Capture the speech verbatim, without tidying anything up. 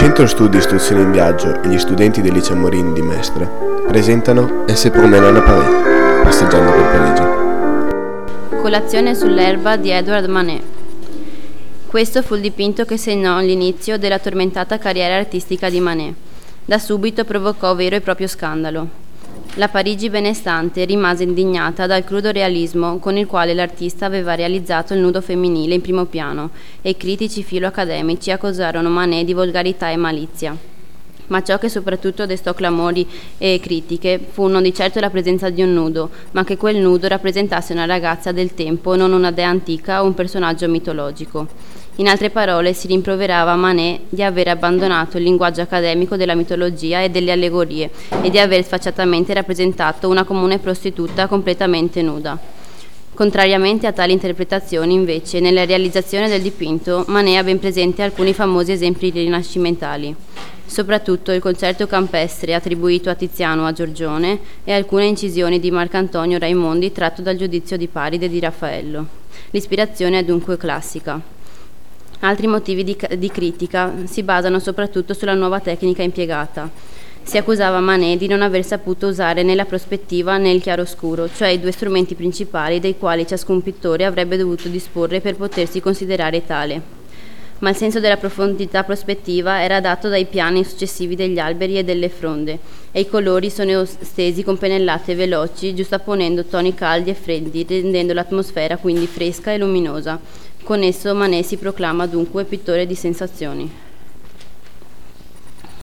Centro Studi Istruzione in Viaggio e gli studenti del Liceo Morin di Mestre presentano Elle se promène à Paris, passeggiando per Parigi. Colazione sull'erba di Edward Manet. Questo fu il dipinto che segnò l'inizio della tormentata carriera artistica di Manet. Da subito provocò vero e proprio scandalo. La Parigi benestante rimase indignata dal crudo realismo con il quale l'artista aveva realizzato il nudo femminile in primo piano e i critici filo-accademici accusarono Manet di volgarità e malizia. Ma ciò che soprattutto destò clamori e critiche fu non di certo la presenza di un nudo, ma che quel nudo rappresentasse una ragazza del tempo, non una dea antica o un personaggio mitologico. In altre parole, si rimproverava a Manet di aver abbandonato il linguaggio accademico della mitologia e delle allegorie e di aver sfacciatamente rappresentato una comune prostituta completamente nuda. Contrariamente a tali interpretazioni, invece, nella realizzazione del dipinto, Manet ha ben presente alcuni famosi esempi rinascimentali, soprattutto il concerto campestre attribuito a Tiziano o a Giorgione e alcune incisioni di Marcantonio Raimondi tratto dal Giudizio di Paride di Raffaello. L'ispirazione è dunque classica. Altri motivi di, di critica si basano soprattutto sulla nuova tecnica impiegata. Si accusava Manet di non aver saputo usare né la prospettiva né il chiaroscuro, cioè i due strumenti principali dei quali ciascun pittore avrebbe dovuto disporre per potersi considerare tale. Ma il senso della profondità prospettiva era dato dai piani successivi degli alberi e delle fronde, e i colori sono stesi con pennellate veloci, giustapponendo toni caldi e freddi, rendendo l'atmosfera quindi fresca e luminosa. Con esso Manet si proclama dunque pittore di sensazioni.